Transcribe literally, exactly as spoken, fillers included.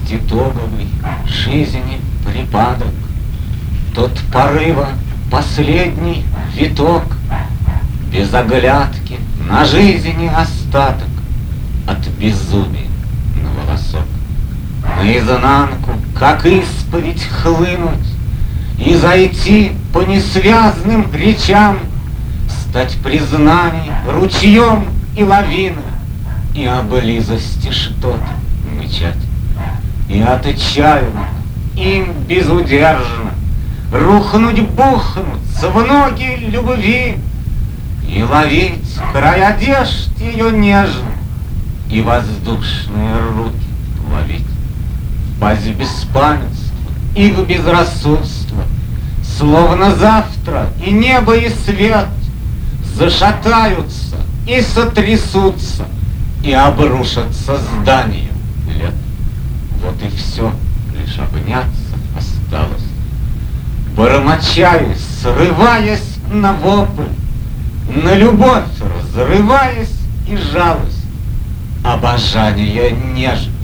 итоговый жизни припадок, тот порыва последний виток, без оглядки на жизни остаток, от безумия на волосок. Наизнанку, как исповедь, хлынуть и зайти по несвязным речам, стать признаний ручьем и лавиной, и о близости что-то мычать, и отчаянно им безудержно рухнуть, бухнуться в ноги любви, и ловить край одежд ее нежно, и воздушные руки ловить. Впасть в беспамятство и в безрассудство, словно завтра и небо, и свет зашатаются и сотрясутся, и обрушатся здания лет. Вот и все, лишь обняться осталось, бормочаясь, срываясь на вопль, на любовь разрываясь и жалость, обожание нежно